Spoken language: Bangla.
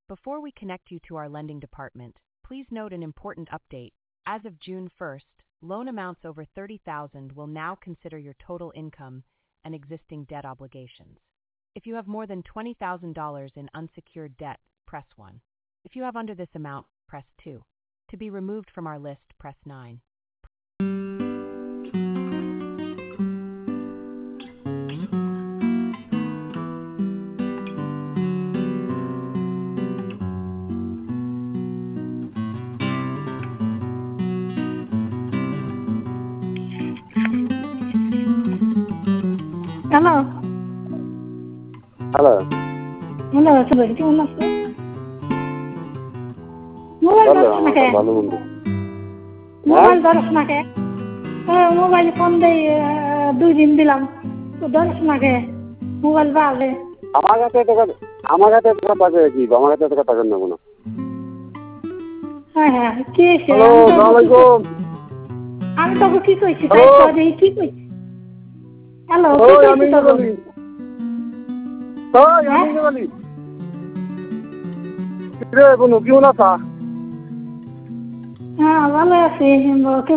Before we connect you to our lending department, please note an important update. As of June 1st, loan amounts over $30,000 will now consider your total income and existing debt obligations. If you have more than $20,000 in unsecured debt, press 1. If you have under this amount, press 2. To be removed from our list, press 9. Hello hello hello Subir কেমন আছো? মোবাইল ভালো ধরছ না কে? ভালো মন্দ মোবাইল ধরছ না কে? মোবাইল ফোন দেই 2 দিন দিলাম তো ধরছ না কে? মোবাইল বাজে আমার কাছে টাকা পাবে কি আমার কাছে টাকা নেবো না। হ্যাঁ হ্যাঁ কি হয়েছে? হ্যালো আসসালামু আলাইকুম। আমি তোকে কি কইছি তাই কি কইছি? হ্যালো কি ওই কইছি আমি তোকে? বলি ওই আমি বলি রে বনু কি হলো তা? হ্যাঁ ভালো আছি